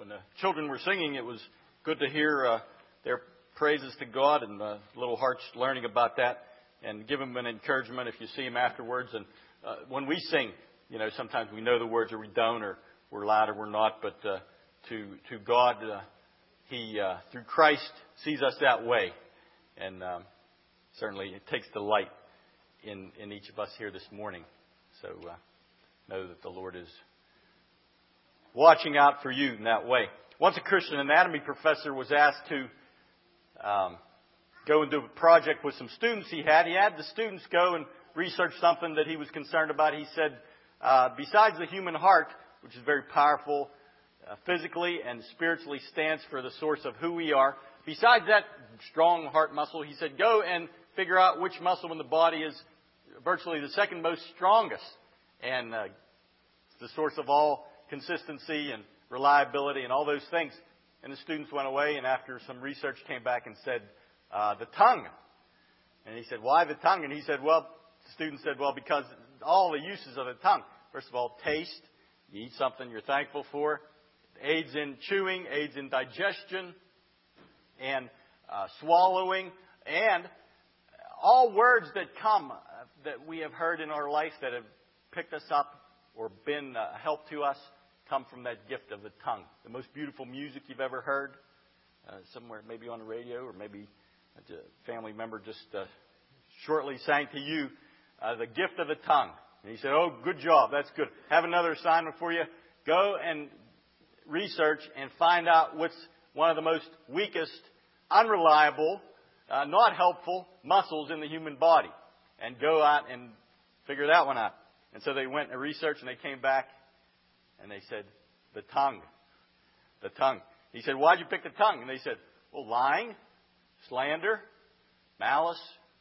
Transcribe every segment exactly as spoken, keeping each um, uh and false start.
when the children were singing, it was good to hear uh, their praises to God, and uh, little hearts learning about that, and give them an encouragement if you see them afterwards. And uh, when we sing, you know, sometimes we know the words or we don't, or we're loud or we're not. But uh, to to God, uh, He uh, through Christ sees us that way, and um, certainly it takes delight in in each of us here this morning. So uh, know that the Lord is watching out for you in that way. Once a Christian anatomy professor was asked to um, go and do a project with some students he had. He had the students go and research something that he was concerned about. He said, uh, besides the human heart, which is very powerful uh, physically and spiritually, stands for the source of who we are. Besides that strong heart muscle, he said, go and figure out which muscle in the body is virtually the second most strongest and uh, the source of all consistency and reliability and all those things. And the students went away, and after some research came back and said, uh, the tongue. And he said, why the tongue? And he said, well, the student said, well, because all the uses of the tongue. First of all, taste. You eat something you're thankful for. It aids in chewing, aids in digestion, and uh, swallowing. And all words that come, uh, that we have heard in our life that have picked us up or been a help to us, come from that gift of the tongue. The most beautiful music you've ever heard, uh, somewhere maybe on the radio, or maybe a family member just uh, shortly sang to you, uh, the gift of the tongue. And he said, oh, good job, that's good. Have another assignment for you. Go and research and find out what's one of the most weakest, unreliable, uh, not helpful muscles in the human body. And go out and figure that one out. And so they went and researched, and they came back, and they said, the tongue. The tongue. He said, why'd you pick the tongue? And they said, well, lying, slander, malice,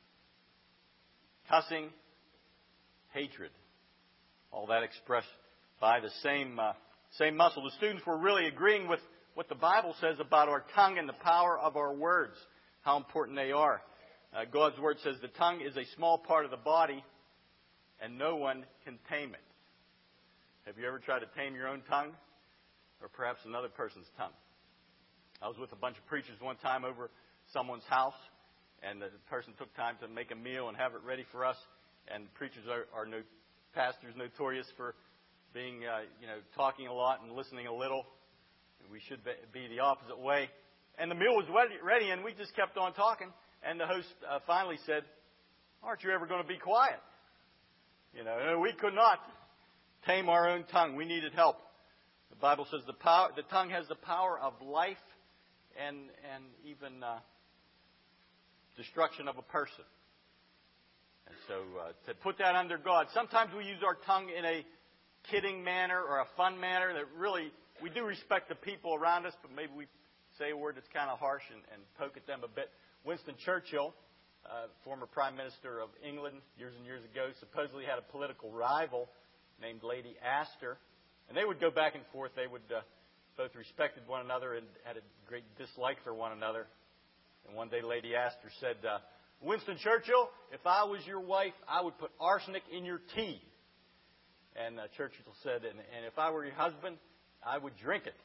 cussing, hatred. All that expressed by the same uh, same muscle. The students were really agreeing with what the Bible says about our tongue and the power of our words, how important they are. Uh, God's Word says the tongue is a small part of the body, and no one can tame it. Have you ever tried to tame your own tongue? Or perhaps another person's tongue? I was with a bunch of preachers one time over someone's house, and the person took time to make a meal and have it ready for us. And preachers are, are no, pastors notorious for being, uh, you know, talking a lot and listening a little. We should be the opposite way. And the meal was ready, and we just kept on talking. And the host uh, finally said, aren't you ever going to be quiet? You know, we could not tame our own tongue. We needed help. The Bible says the power, the tongue has the power of life and and even uh, destruction of a person. And so uh, to put that under God, sometimes we use our tongue in a kidding manner or a fun manner that really, we do respect the people around us, but maybe we say a word that's kind of harsh and, and poke at them a bit. Winston Churchill, uh, former Prime Minister of England years and years ago, supposedly had a political rival named Lady Astor. And they would go back and forth. They would uh, both respected one another and had a great dislike for one another. And one day Lady Astor said, uh, Winston Churchill, if I was your wife, I would put arsenic in your tea. And uh, Churchill said, and, and if I were your husband, I would drink it.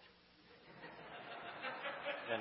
And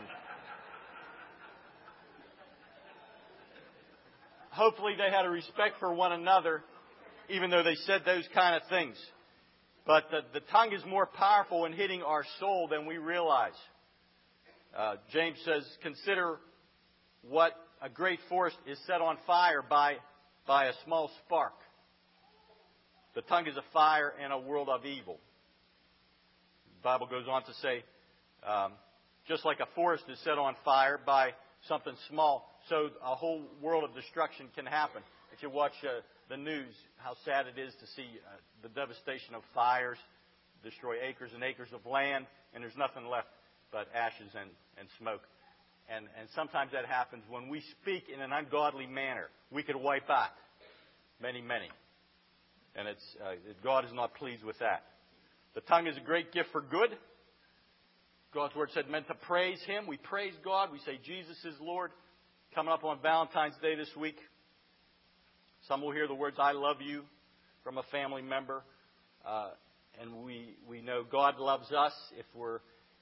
hopefully they had a respect for one another, even though they said those kind of things. But the, the tongue is more powerful in hitting our soul than we realize. Uh, James says, consider what a great forest is set on fire by, by a small spark. The tongue is a fire in a world of evil. The Bible goes on to say, um, just like a forest is set on fire by something small, so a whole world of destruction can happen. If you watch uh, the news, how sad it is to see uh, the devastation of fires destroy acres and acres of land, and there's nothing left but ashes and, and smoke. And, and sometimes that happens when we speak in an ungodly manner. We could wipe out many, many. And it's uh, God is not pleased with that. The tongue is a great gift for good. God's Word said meant to praise Him. We praise God. We say Jesus is Lord. Coming up on Valentine's Day this week, some will hear the words, I love you, from a family member. Uh, and we we know God loves us if we're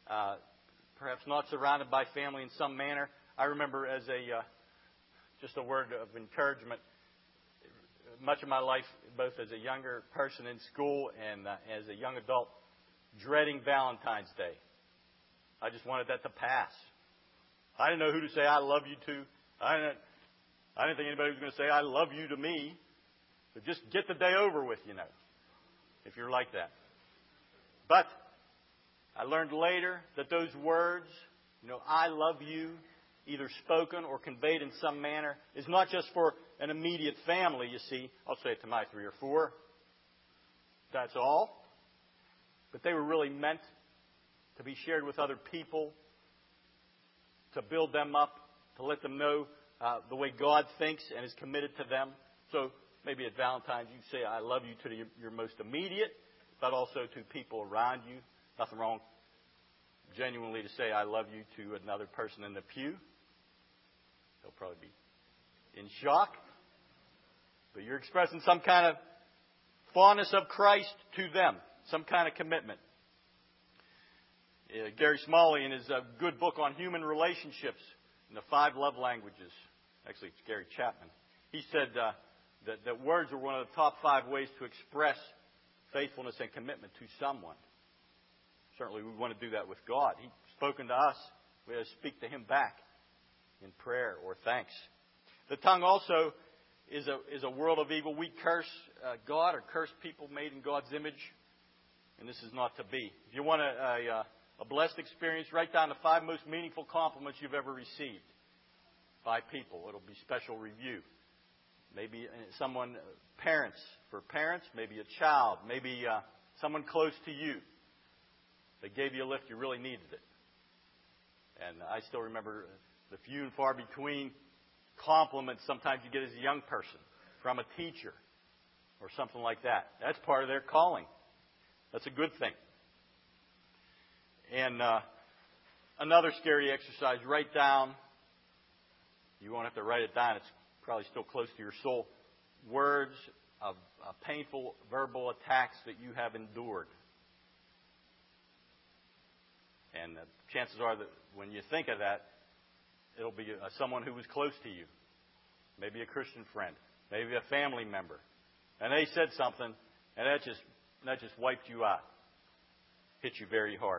uh, perhaps not surrounded by family in some manner. I remember as a, uh, just a word of encouragement, much of my life, both as a younger person in school and uh, as a young adult, dreading Valentine's Day. I just wanted that to pass. I didn't know who to say I love you to. I didn't, I didn't think anybody was going to say I love you to me. But just get the day over with, you know, if you're like that. But I learned later that those words, you know, I love you, either spoken or conveyed in some manner, is not just for an immediate family, you see. I'll say it to my three or four. That's all. But they were really meant to be shared with other people, to build them up, to let them know uh, the way God thinks and is committed to them. So maybe at Valentine's you say, I love you to the, your most immediate, but also to people around you. Nothing wrong genuinely to say, I love you to another person in the pew. They'll probably be in shock. But you're expressing some kind of fondness of Christ to them, some kind of commitment. Uh, Gary Smalley, in his uh, good book on human relationships, in the five love languages, actually it's Gary Chapman, he said uh, that, that words are one of the top five ways to express faithfulness and commitment to someone. Certainly we want to do that with God. He's spoken to us. We have to speak to Him back in prayer or thanks. The tongue also is a, is a world of evil. We curse uh, God or curse people made in God's image, and this is not to be. If you want a, a, a blessed experience, write down the five most meaningful compliments you've ever received by people. It'll be special review. Maybe someone, parents, for parents, maybe a child, maybe uh, someone close to you. They gave you a lift, you really needed it. And I still remember the few and far between compliments sometimes you get as a young person from a teacher or something like that. That's part of their calling. That's a good thing. And uh, another scary exercise, write down, you won't have to write it down, it's probably still close to your soul, words of uh, painful verbal attacks that you have endured. And uh, chances are that when you think of that, it'll be uh, someone who was close to you. Maybe a Christian friend. Maybe a family member. And they said something, and that just that just wiped you out. Hit you very hard.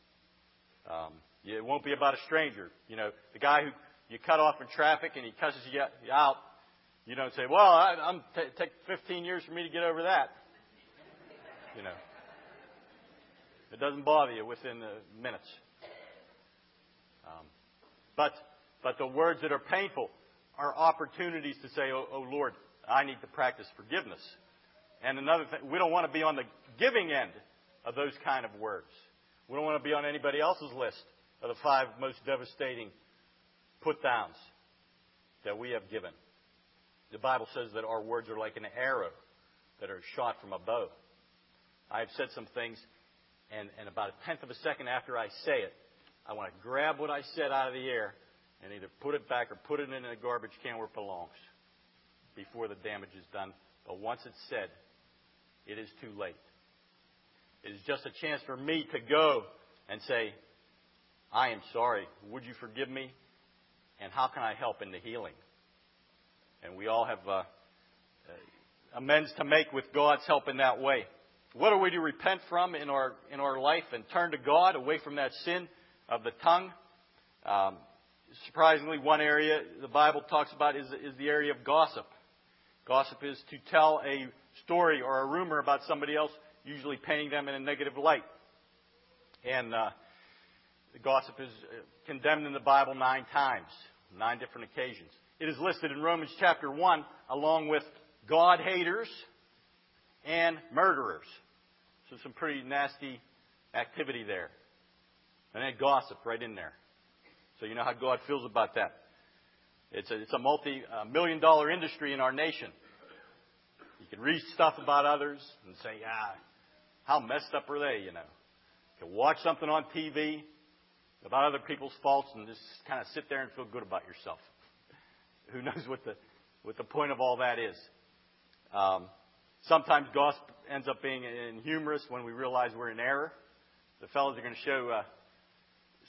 Um, it won't be about a stranger. You know, the guy who you cut off in traffic and he cusses you out. You don't say, well, I, I'm t- take fifteen years for me to get over that. You know. It doesn't bother you within the minutes. Um, but but the words that are painful are opportunities to say, oh, oh Lord, I need to practice forgiveness. And another thing, we don't want to be on the giving end of those kind of words. We don't want to be on anybody else's list of the five most devastating put-downs that we have given. The Bible says that our words are like an arrow that are shot from a bow. I have said some things, and, and about a tenth of a second after I say it, I want to grab what I said out of the air and either put it back or put it in a garbage can where it belongs before the damage is done. But once it's said, it is too late. It is just a chance for me to go and say, I am sorry. Would you forgive me? And how can I help in the healing? And we all have uh, amends to make with God's help in that way. What are we to repent from in our in our life and turn to God away from that sin of the tongue? Um, surprisingly, one area the Bible talks about is, is the area of gossip. Gossip is to tell a story or a rumor about somebody else, usually painting them in a negative light. And uh, the gossip is condemned in the Bible nine times, nine different occasions. It is listed in Romans chapter one along with God-haters and murderers. So some pretty nasty activity there. And then gossip right in there. So you know how God feels about that. It's a, it's a multi-million dollar industry in our nation. You can read stuff about others and say, yeah, how messed up are they, you know. You can watch something on T V about other people's faults and just kind of sit there and feel good about yourself. Who knows what the what the point of all that is. Um, sometimes gossip ends up being humorous when we realize we're in error. The fellows are going to show uh,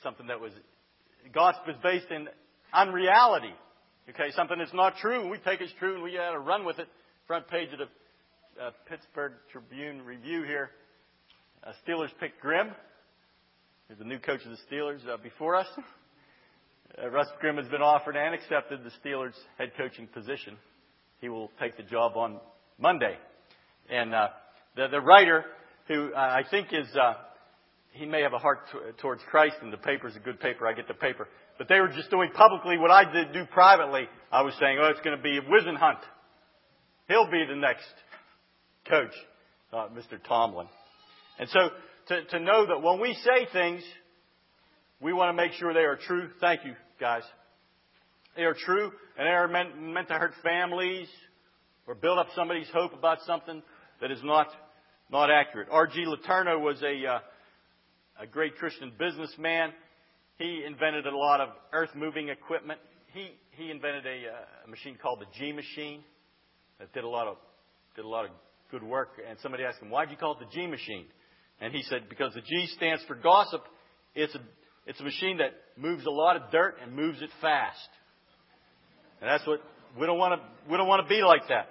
something that was, gossip is based in unreality. Okay, something that's not true, and we take it as true, and we got to run with it. Front page of the uh, Pittsburgh Tribune Review here. Uh, Steelers picked Grimm. He's the new coach of the Steelers uh, before us. Uh, Russ Grimm has been offered and accepted the Steelers head coaching position. He will take the job on Monday. And uh, the, the writer, who uh, I think is, uh, he may have a heart t- towards Christ, and the paper's a good paper. I get the paper. But they were just doing publicly what I did do privately. I was saying, oh, it's going to be Whisenhunt. He'll be the next coach, uh, Mister Tomlin. And so to, to know that when we say things, we want to make sure they are true. Thank you, guys. They are true, and they are meant, meant to hurt families or build up somebody's hope about something that is not not accurate. R G Letourneau was a uh, a great Christian businessman. He invented a lot of earth-moving equipment. He he invented a, uh, a machine called the G machine that did a lot of did a lot of good work. And somebody asked him, "Why'd you call it the G machine?" And he said, "Because the G stands for gossip. It's a it's a machine that moves a lot of dirt and moves it fast." And that's what we don't want to we don't want to be like that.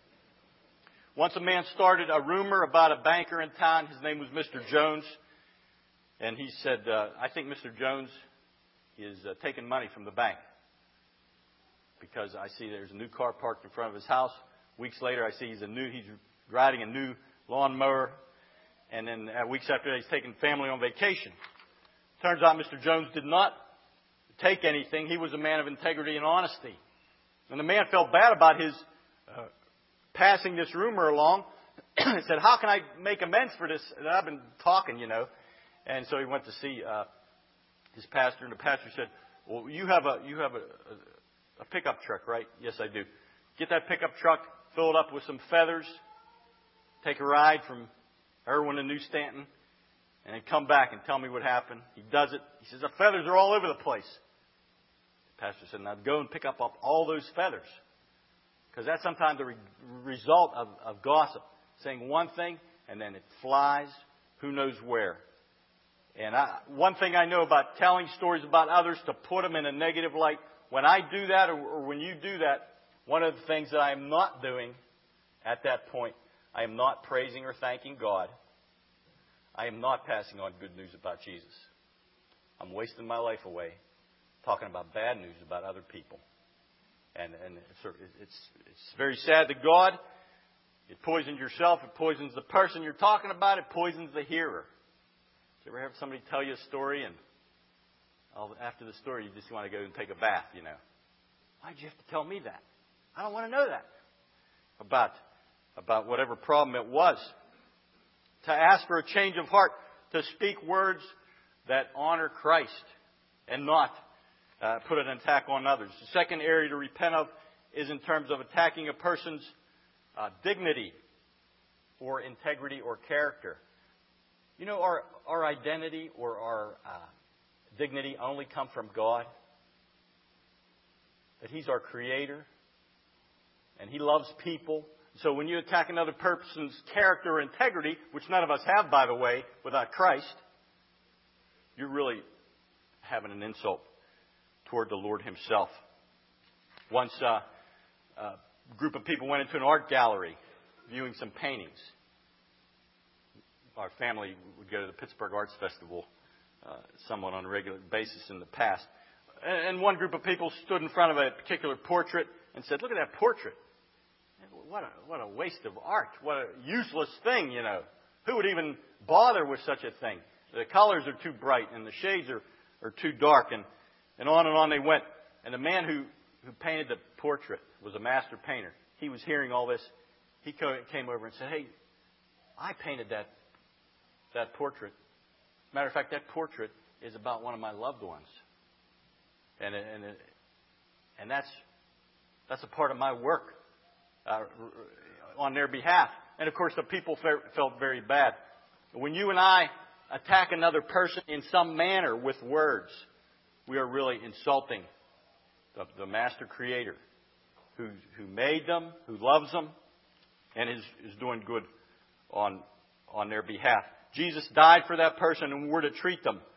Once a man started a rumor about a banker in town. His name was Mister Jones. And he said, uh, I think Mister Jones is uh, taking money from the bank because I see there's a new car parked in front of his house. Weeks later, I see he's a new he's riding a new lawnmower. And then uh, weeks after that, he's taking family on vacation. Turns out Mister Jones did not take anything. He was a man of integrity and honesty. And the man felt bad about his uh, passing this rumor along. He said, how can I make amends for this? And I've been talking, you know. And so he went to see uh, his pastor, and the pastor said, well, you have a you have a, a, a pickup truck, right? Yes, I do. Get that pickup truck, fill it up with some feathers, take a ride from Irwin to New Stanton, and then come back and tell me what happened. He does it. He says, the feathers are all over the place. The pastor said, now go and pick up, up all those feathers. Because that's sometimes the re- result of, of gossip. Saying one thing, and then it flies who knows where. And I, one thing I know about telling stories about others to put them in a negative light, when I do that or, or when you do that, one of the things that I am not doing at that point, I am not praising or thanking God. I am not passing on good news about Jesus. I'm wasting my life away talking about bad news about other people. And, and it's, it's, it's very sad to God. It poisons yourself. It poisons the person you're talking about. It poisons the hearer. Did you ever have somebody tell you a story and after the story you just want to go and take a bath, you know? Why'd you have to tell me that? I don't want to know that. About, about whatever problem it was. To ask for a change of heart. To speak words that honor Christ and not uh, put an attack on others. The second area to repent of is in terms of attacking a person's uh, dignity or integrity or character. You know, our, our identity or our uh, dignity only come from God. That He's our Creator. And He loves people. So when you attack another person's character or integrity, which none of us have, by the way, without Christ, you're really having an insult toward the Lord Himself. Once uh, a group of people went into an art gallery viewing some paintings. Our family would go to the Pittsburgh Arts Festival uh, somewhat on a regular basis in the past. And one group of people stood in front of a particular portrait and said, look at that portrait. What a, what a waste of art. What a useless thing, you know. Who would even bother with such a thing? The colors are too bright and the shades are, are too dark. And, and on and on they went. And the man who, who painted the portrait was a master painter. He was hearing all this. He came over and said, hey, I painted that that portrait. Matter of fact, that portrait is about one of my loved ones. And, and, and that's, that's a part of my work. Uh, on their behalf. And of course the people fe- felt very bad. When you and I attack another person in some manner with words, we are really insulting the, the Master Creator who, who made them, who loves them, and is, is doing good on, on their behalf. Jesus died for that person and we're to treat them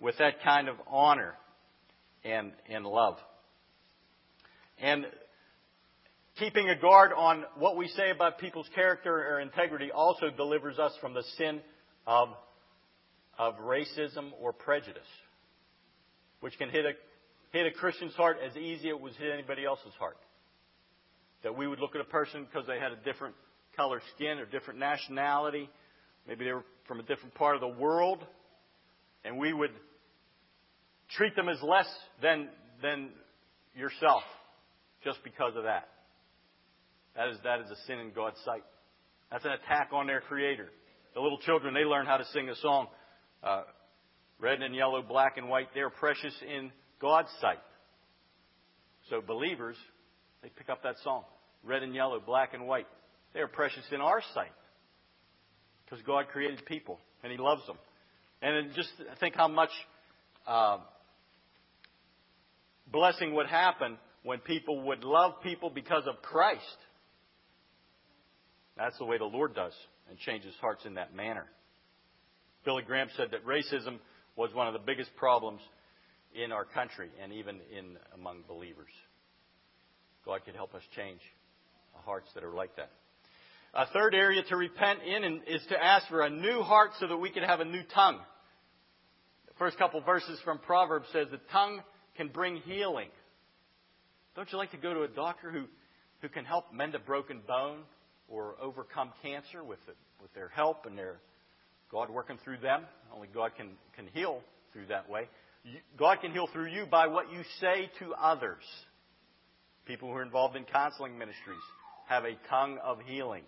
with that kind of honor and, and love. And keeping a guard on what we say about people's character or integrity also delivers us from the sin of, of racism or prejudice, which can hit a, hit a Christian's heart as easy as it would hit anybody else's heart. That we would look at a person because they had a different color skin or different nationality. Maybe they were from a different part of the world. And we would treat them as less than, than yourself just because of that. That is, that is a sin in God's sight. That's an attack on their Creator. The little children, they learn how to sing a song. Uh, red and yellow, black and white, they're precious in God's sight. So believers, they pick up that song. Red and yellow, black and white. They are precious in our sight. Because God created people and He loves them. And just think how much uh, blessing would happen when people would love people because of Christ. That's the way the Lord does and changes hearts in that manner. Billy Graham said that racism was one of the biggest problems in our country and even in among believers. God could help us change hearts that are like that. A third area to repent in is to ask for a new heart so that we can have a new tongue. The first couple verses from Proverbs says the tongue can bring healing. Don't you like to go to a doctor who, who can help mend a broken bone or overcome cancer with it, with their help and their God working through them? Only God can, can heal through that way. You, God can heal through you by what you say to others. People who are involved in counseling ministries have a tongue of healing.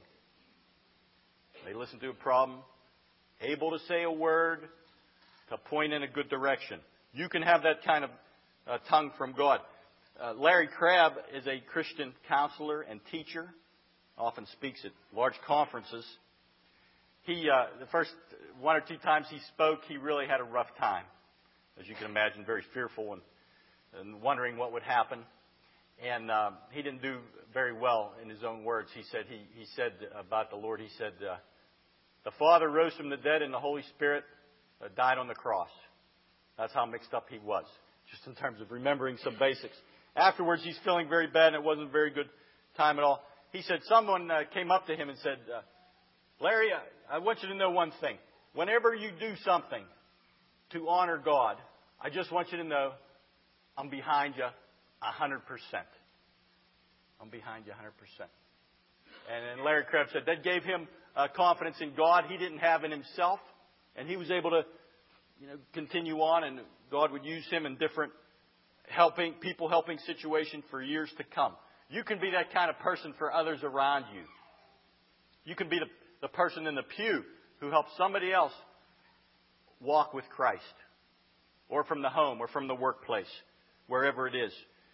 They listen to a problem, able to say a word, to point in a good direction. You can have that kind of uh, tongue from God. Uh, Larry Crabb is a Christian counselor and teacher, often speaks at large conferences. He, uh, the first one or two times he spoke, he really had a rough time. As you can imagine, very fearful and, and wondering what would happen. And uh, he didn't do very well in his own words. He said he, he said about the Lord, he said, uh, the Father rose from the dead and the Holy Spirit uh, died on the cross. That's how mixed up he was, just in terms of remembering some basics. Afterwards, he's feeling very bad, and it wasn't a very good time at all. He said someone uh, came up to him and said, uh, Larry, I, I want you to know one thing. Whenever you do something to honor God, I just want you to know I'm behind you a hundred percent. I'm behind you a hundred percent. And then Larry Crabb said that gave him uh, confidence in God he didn't have in himself, and he was able to, you know, continue on, and God would use him in different helping people helping situations for years to come. You can be that kind of person for others around you. You can be the, the person in the pew who helps somebody else walk with Christ, or from the home, or from the workplace, wherever it is.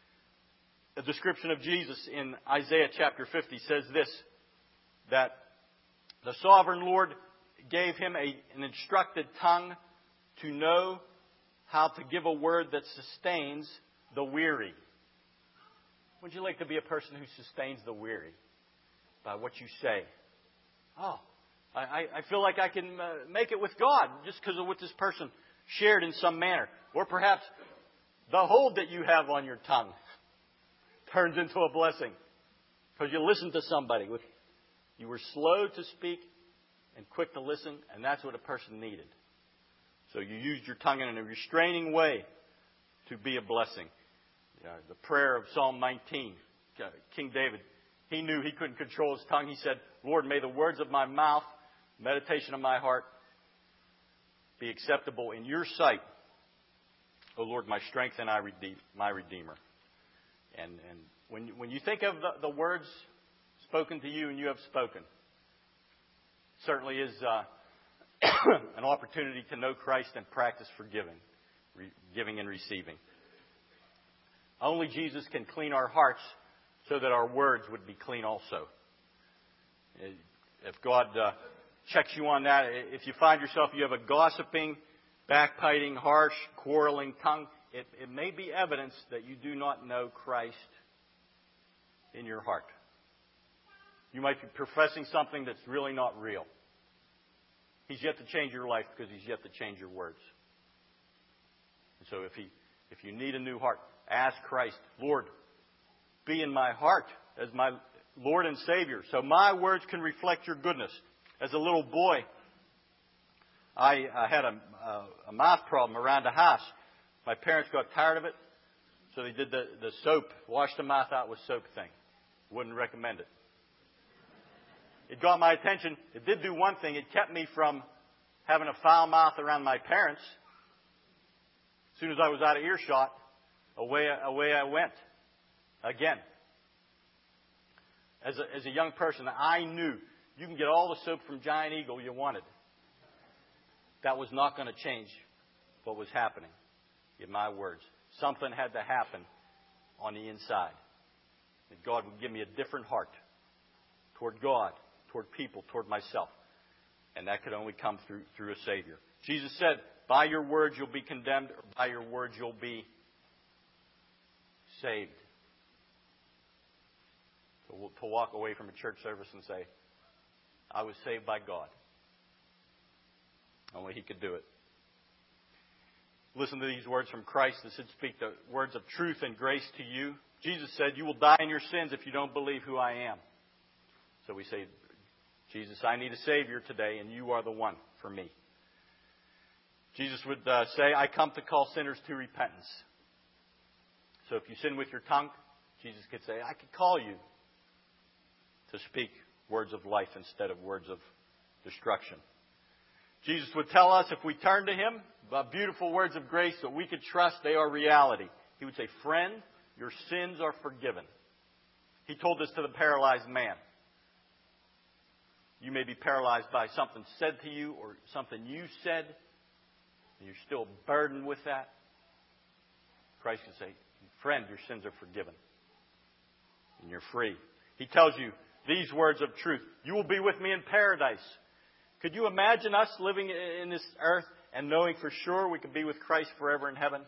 A description of Jesus in Isaiah chapter fifty says this, that the sovereign Lord gave him a, an instructed tongue to know how to give a word that sustains the weary. Would you like to be a person who sustains the weary by what you say? Oh, I, I feel like I can uh, make it with God just because of what this person shared in some manner. Or perhaps the hold that you have on your tongue turns into a blessing because you listened to somebody. With, you were slow to speak and quick to listen, and that's what a person needed. So you used your tongue in a restraining way to be a blessing. Uh, the prayer of Psalm nineteen, uh, King David, he knew he couldn't control his tongue. He said, Lord, may the words of my mouth, meditation of my heart be acceptable in your sight. O Lord, my strength and I redeem, my Redeemer. And, and when, when you think of the, the words spoken to you and you have spoken, certainly is uh, an opportunity to know Christ and practice forgiving, re- giving and receiving. Only Jesus can clean our hearts so that our words would be clean also. If God uh, checks you on that, if you find yourself, you have a gossiping, backbiting, harsh, quarreling tongue, it, it may be evidence that you do not know Christ in your heart. You might be professing something that's really not real. He's yet to change your life because He's yet to change your words. And so if he, if you need a new heart, ask Christ, Lord, be in my heart as my Lord and Savior, so my words can reflect your goodness. As a little boy, I, I had a, a, a mouth problem around the house. My parents got tired of it, so they did the, the soap, wash the mouth out with soap thing. Wouldn't recommend it. It got my attention. It did do one thing. It kept me from having a foul mouth around my parents. As soon as I was out of earshot, away, away I went. Again. As a, as a young person, I knew you can get all the soap from Giant Eagle you wanted. That was not going to change what was happening in my words. Something had to happen on the inside. That God would give me a different heart toward God, toward people, toward myself. And that could only come through, through a Savior. Jesus said, by your words you'll be condemned, or by your words you'll be saved. So to walk away from a church service and say, I was saved by God. Only He could do it. Listen to these words from Christ that should speak the words of truth and grace to you. Jesus said, you will die in your sins if you don't believe who I am. So we say, Jesus, I need a Savior today, and you are the one for me. Jesus would uh, say, I come to call sinners to repentance. So if you sin with your tongue, Jesus could say, I could call you to speak words of life instead of words of destruction. Jesus would tell us if we turn to Him, about beautiful words of grace that we could trust they are reality. He would say, friend, your sins are forgiven. He told this to the paralyzed man. You may be paralyzed by something said to you or something you said, and you're still burdened with that. Christ can say, friend, your sins are forgiven. And you're free. He tells you these words of truth. You will be with me in paradise. Could you imagine us living in this earth and knowing for sure we could be with Christ forever in heaven?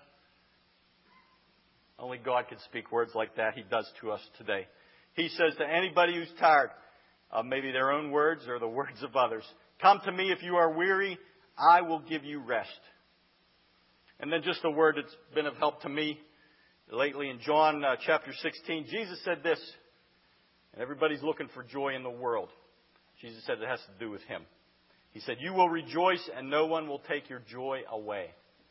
Only God can speak words like that. He does to us today. He says to anybody who's tired of maybe their own words or the words of others, come to me if you are weary, I will give you rest. And then just a word that's been of help to me lately in John uh, chapter sixteen. Jesus said this, and everybody's looking for joy in the world. Jesus said it has to do with Him. He said, you will rejoice and no one will take your joy away.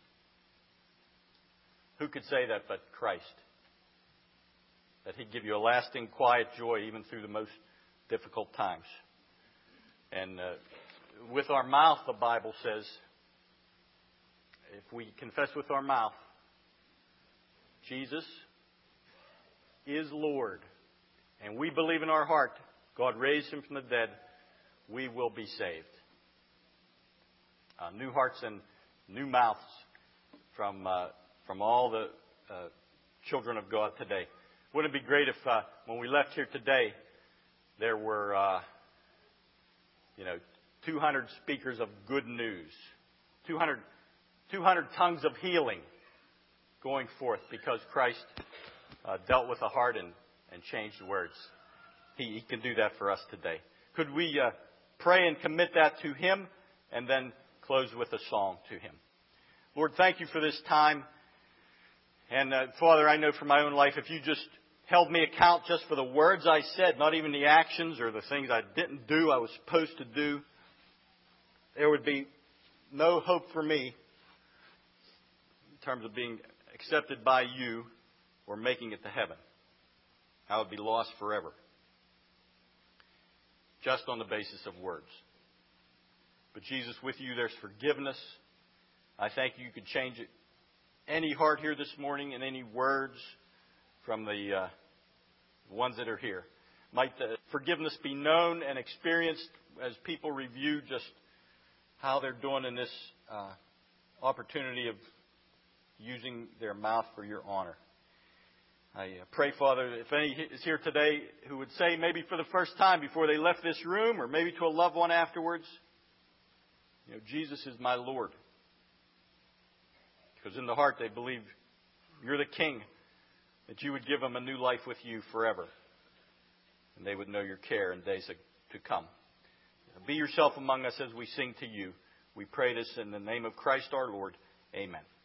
Who could say that but Christ? That He'd give you a lasting, quiet joy even through the most difficult times. And uh, with our mouth, the Bible says, if we confess with our mouth, Jesus is Lord, and we believe in our heart God raised Him from the dead, we will be saved. Uh, new hearts and new mouths from uh, from all the uh, children of God today. Wouldn't it be great if uh, when we left here today, there were uh, you know two hundred speakers of good news, two hundred, two hundred tongues of healing going forth because Christ uh, dealt with the heart and, and changed words. He, he can do that for us today. Could we uh, pray and commit that to Him and then close with a song to Him? Lord, thank You for this time. And uh, Father, I know from my own life, if You just held me account just for the words I said, not even the actions or the things I didn't do I was supposed to do, there would be no hope for me in terms of being accepted by You or making it to heaven. I would be lost forever. Just on the basis of words. But Jesus, with You there's forgiveness. I thank You, you could change it. Any heart here this morning and any words from the uh, ones that are here. Might the forgiveness be known and experienced as people review just how they're doing in this uh, opportunity of using their mouth for Your honor. I uh, pray, Father, if any is here today who would say maybe for the first time before they left this room or maybe to a loved one afterwards, you know, Jesus is my Lord. Because in the heart they believe You're the King, that You would give them a new life with You forever. And they would know Your care in days to come. Be Yourself among us as we sing to You. We pray this in the name of Christ our Lord. Amen.